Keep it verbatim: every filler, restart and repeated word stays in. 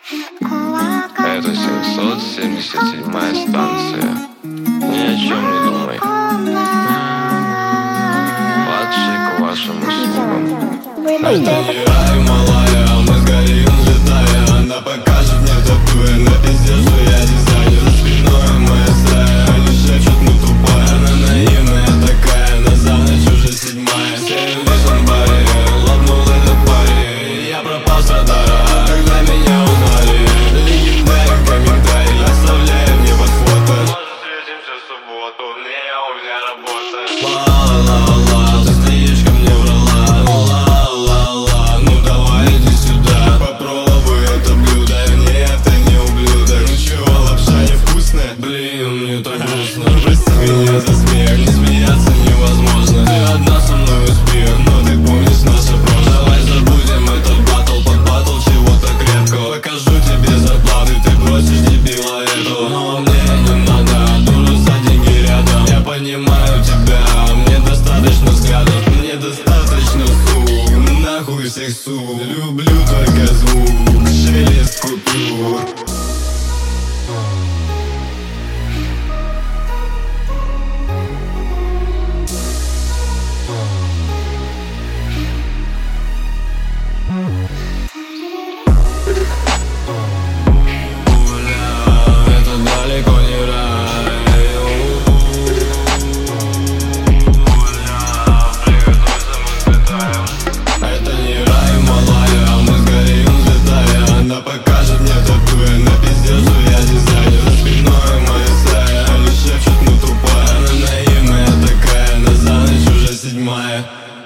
Это семьсот семьдесят седьмая станция. Ни о чем не думай. Младший к вашим услугам. Ай, малая, мы сгорим, взлетая. Она покажет мне татуя на пизде, что я дизайнер. За спиной моя стая, они шепчут, мы тупая. Она наивная такая, на за ночь уже седьмая. Семь вишен баре, лопнул этот парень. Я пропал с радара, когда меня узнали. Легендарный комментарий, оставляй мне под фото. Может, встретимся в субботу, мне у меня работа. Ла-ла-ла, ты слишком мне врала. Ла-ла-ла, ну давай иди сюда. Попробуй это блюдо, нет, ты не ублюдок. Ну чего, лапша невкусная? Блин, мне так грустно. Прости меня за смех, не смеяться невозможно. Ты одна со мной успех, но ты помнишь наше прошлое. Давай забудем этот батл, под батл чего-то крепкого. Покажу тебе зарплаты, ты бросишь дебила этого. Но мне не надо, дура за деньги рядом. Я понимаю тебя, мне достаточно взглядов. Мне достаточно сук, нахуй всех сук. Люблю только звук, шелест купюр.